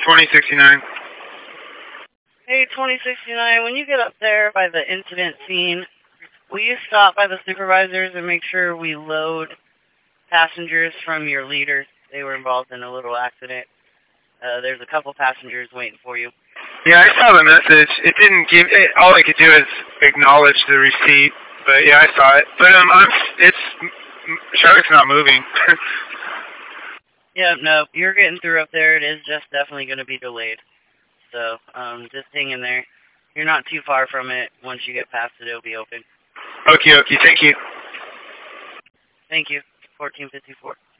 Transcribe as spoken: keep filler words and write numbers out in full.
twenty sixty-nine. Hey, twenty sixty-nine, when you get up there by the incident scene, will you stop by the supervisors and make sure we load passengers from your leaders? They were involved in a little accident. Uh, there's a couple passengers waiting for you. Yeah, I saw the message. It didn't give. It, all I could do is acknowledge the receipt. But yeah, I saw it. But um, I'm. It's traffic's not moving. Yeah, no, you're getting through up there. It is just definitely going to be delayed. So um, just hang in there. You're not too far from it. Once you get past it, it'll be open. Okay, okay. Thank you. Thank you. fourteen fifty-four.